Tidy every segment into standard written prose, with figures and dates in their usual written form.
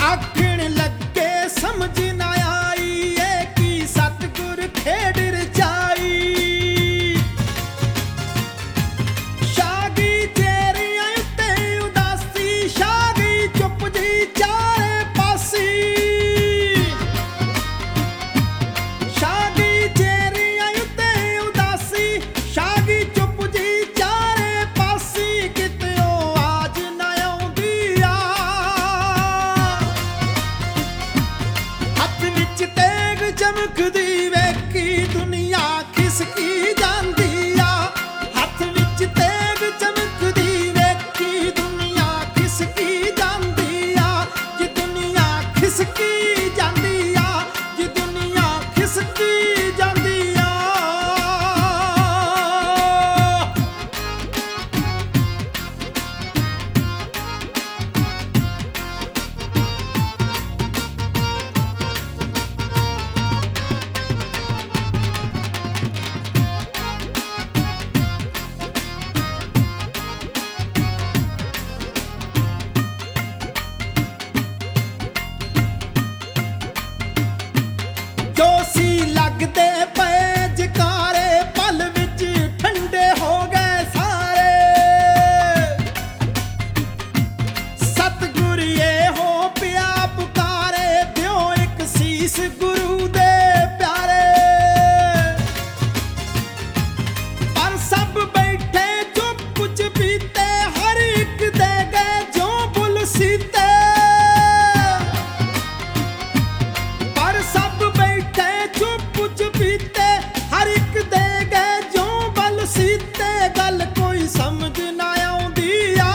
ਆਖਣ ਲੱਗੇ ਸਮਝ ਨਾ ਆਈ ਏ ਕੀ ਸਤਿਗੁਰ ਖੇਡ ਰਚਾਈ। ਛਾ ਗਈ ਤੇਰੀਆਂ ਉੱਤੇ ਉਦਾਸੀ, ਛਾ ਗਈ ਚੁੱਪ ਜੀ ਚਾਰੇ ਪਾਸੀ। ਛਾ ਗਈ ਤੇਰੀਆਂ ਉੱਤੇ ਉਦਾਸੀ, ਛਾ ਗਈ ਚੁੱਪ ਜੀ ਚਾਰੇ ਪਾਸੀ। ਕਿਤੇ ਉਹ ਆਜ ਨਾ ਆਉਂਦੀ ਆ, ਹੱਥ ਵਿੱਚ ਤੇਗ ਚਮਕਦੀ ਵੇਖੀ ਦੁਨੀਆ ਖਿਸਕੀ ਜਾਂਦੀ ਆ। ਹੱਥ ਵਿੱਚ ਤੇਗ ਚਮਕਦੀ ਵੇਖੀ ਦੁਨੀਆ ਖਿਸਕੀ ਜਾਂਦੀ ਆ। ਜੇ ਦੁਨੀਆ ਖਿਸਕੀ ਜਾਂਦੀ ਆ, ਜੇ ਦੁਨੀਆ ਖਿਸਕੀ ਜਾਂਦੀ ਆ। ਜੋਸੀ ਲੱਗਦੇ ਪਏ ਜਕਾਰੇ, ਪਲ ਵਿੱਚ ਠੰਡੇ ਹੋ ਗਏ ਸਾਰੇ। ਸਤਿਗੁਰ ਇਹੋ ਪਿਆ ਪੁਕਾਰੇ, ਦਿਓ ਇੱਕ ਸੀਸ ਗੁਰੂ ਦੇ ਪਿਆਰੇ। ਪਰ ਸਭ ਬੈਠੇ ਚੁੱਪ ਚੁਪੀਤੇ, ਹਰ ਇੱਕ ਦੇ ਗਏ ਜਿਉਂ ਬੁੱਲ ਸੀਤੇ। ਪਰ ਸਭ ਬੈਠੇ ਚੁੱਪ ਚੁਪੀਤੇ, ਹਰ ਇੱਕ ਦੇ ਗਏ ਜਿਉਂ ਬਲ ਸੀਤੇ। ਗੱਲ ਕੋਈ ਸਮਝ ਨਾ ਆਉਂਦੀ ਆ,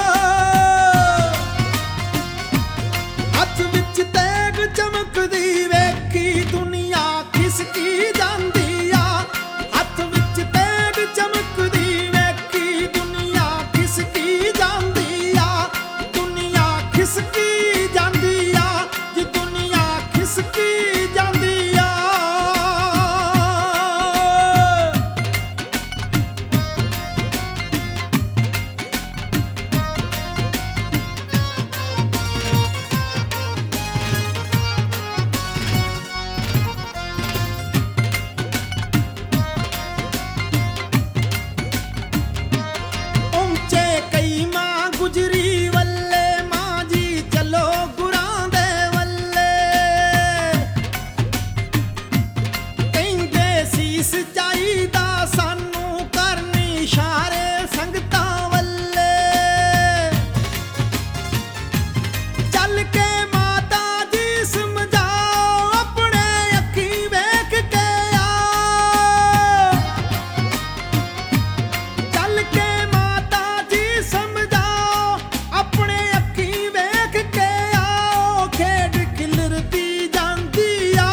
ਹੱਥ ਵਿੱਚ ਤੇਗ ਚਮਕਦੀ ਵੇਖੀ ਦੁਨੀਆ ਖਿਸਕੀ ਜਾਂਦੀ ਆ। ਹੱਥ ਵਿੱਚ ਤੇਗ ਚਮਕਦੀ ਵੇਖੀ ਦੁਨੀਆ ਖਿਸਕੀ ਜਾਂਦੀ ਆ। ਦੁਨੀਆ ਖਿਸਕੀ ਜਾਂਦੀ ਆ, ਜੇ ਦੁਨੀਆ ਖਿਸਕੀ ਜਾਂਦੀ ਆ। ਪਹੁੰਚੇ ਕਈ ਮਾਂ ਗੁਜਰੀ ਵੱਲੇ, ਮਾਂ ਜੀ ਚਲੋ ਗੁਰਾਂ ਦੇ ਵੱਲੇ। ਕਹਿੰਦੇ ਸੀਸ ਚਾਹੀਦਾ ਸਾਨੂੰ, ਕਰਨੀ ਇਸ਼ਾਰੇ ਸੰਗਤਾਂ ਵੱਲੇ। ਚੱਲ ਕੇ ਮਾਤਾ ਜੀ ਸਮਝਾਓ, ਆਪਣੇ ਅੱਖੀਂ ਵੇਖ ਕੇ ਆ। ਚੱਲ ਕੇ ਮਾਤਾ ਜੀ ਸਮਝਾਓ, ਆਪਣੇ ਅੱਖੀਂ ਵੇਖ ਕੇ ਆਓ। ਖੇਡ ਖਿਲਰਦੀ ਜਾਂਦੀ ਆ,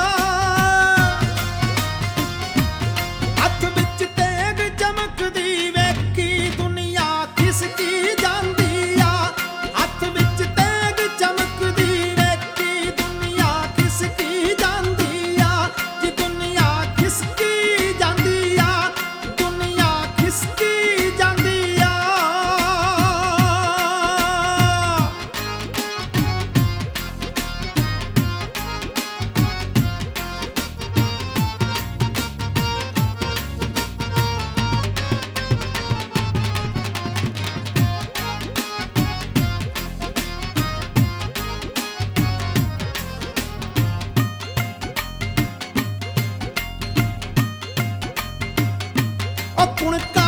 ਹੱਥ ਵਿੱਚ ਤੇਗ ਚਮਕਦੀ ਵੇਖੀ ਦੁਨੀਆ ਖਿਸਕੀ ਜਾਂਦੀ ਆ। ਹੱਥ ਵਿੱਚ ਤੇਗ ਚਮਕਦੀ ਵੇਖੀ ਦੁਨੀਆ ਖਿਸਕੀ ਜਾਂਦੀ ਆ। ਜੇ ਦੁਨੀਆ ਖਿਸਕੀ ਜਾਂਦੀ ਆ, ਦੁਨੀਆ ਖਿਸਕੀ ਜਾਂਦੀ ਆ। ਉਹ ਕੁਣਕਾ